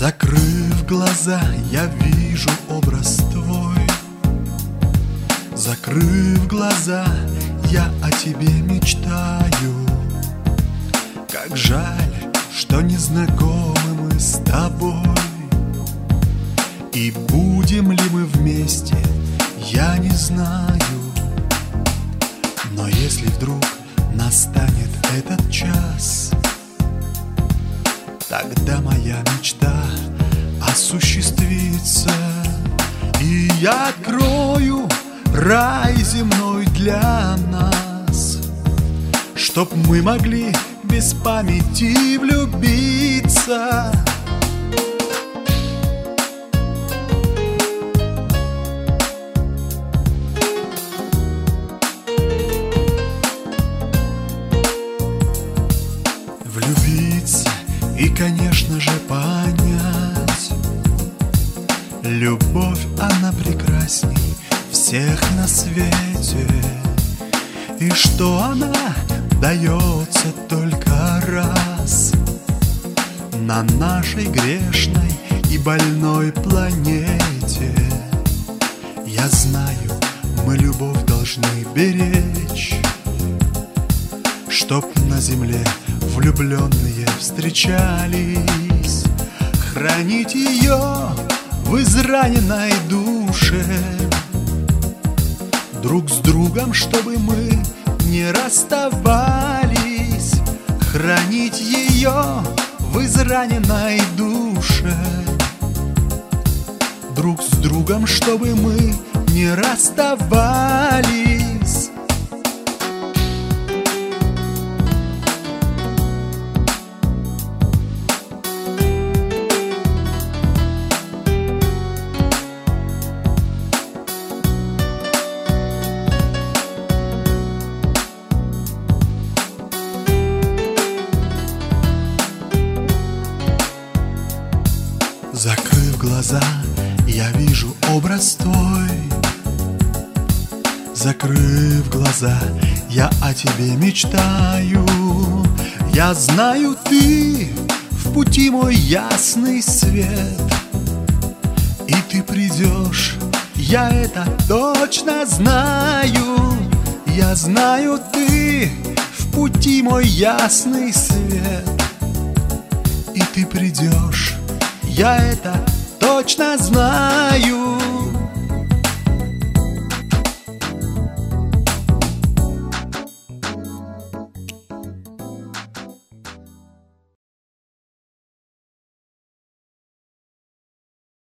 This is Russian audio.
Закрыв глаза, я вижу образ твой. Закрыв глаза, я о тебе мечтаю. Как жаль, что не знакомы мы с тобой. И будем ли мы вместе, я не знаю. Но если вдруг настанет этот час, тогда моя мечта осуществится, и я открою рай земной для нас, чтоб мы могли без памяти влюбиться. Влюбиться и, конечно же, понять: любовь, она прекрасней всех на свете, и что она дается только раз на нашей грешной и больной планете. Я знаю, мы любовь должны беречь, чтоб на земле влюбленные встречались, хранить ее в израненной душе, друг с другом, чтобы мы не расставались, хранить ее в израненной душе, друг с другом, чтобы мы не расставались. Закрыв глаза, я вижу образ твой. Закрыв глаза, я о тебе мечтаю. Я знаю, ты в пути мой ясный свет, и ты придешь, я это точно знаю. Я знаю, ты в пути мой ясный свет, и ты придешь, я это точно знаю.